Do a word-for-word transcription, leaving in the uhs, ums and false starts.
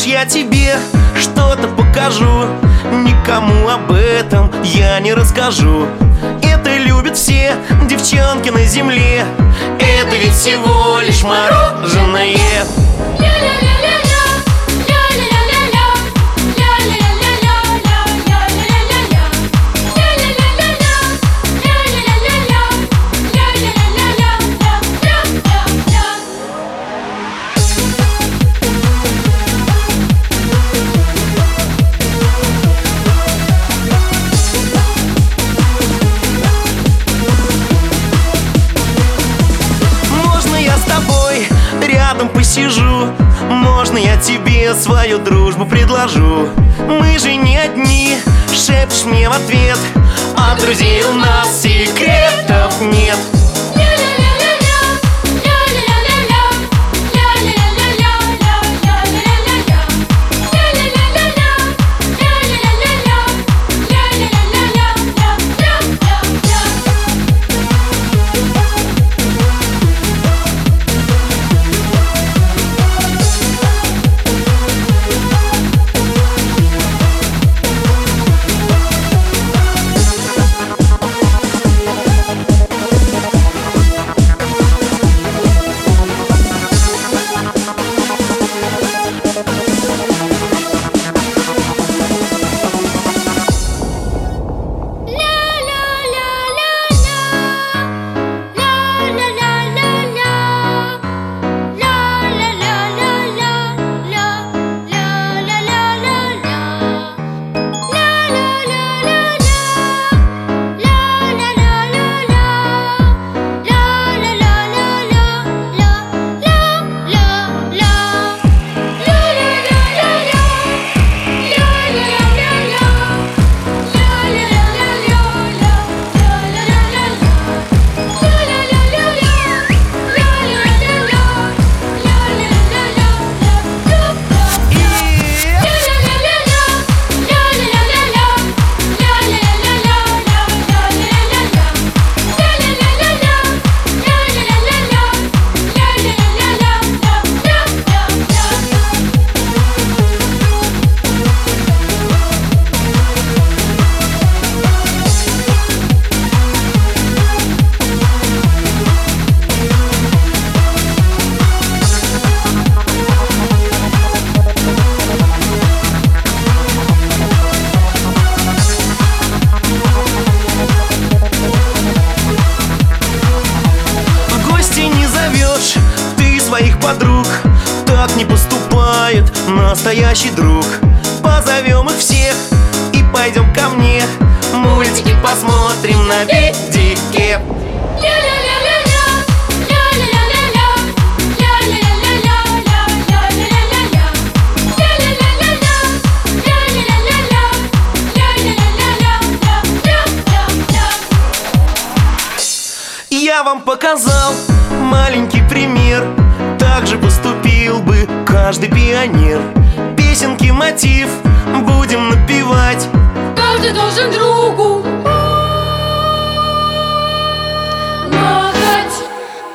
я тебе что-то покажу, никому об этом я не расскажу. Это любят все девчонки на земле, это ведь всего лишь мороженое. Рядом посижу, можно я тебе свою дружбу предложу? Мы же не одни, шепчешь мне в ответ, а друзей у нас секретов нет. Своих подруг, так не поступает настоящий друг. Позовем их всех и пойдем ко мне, мультики посмотрим на видике. Я вам показал маленький пример, так же поступил бы каждый пионер. Песенки мотив будем напевать, каждый должен другу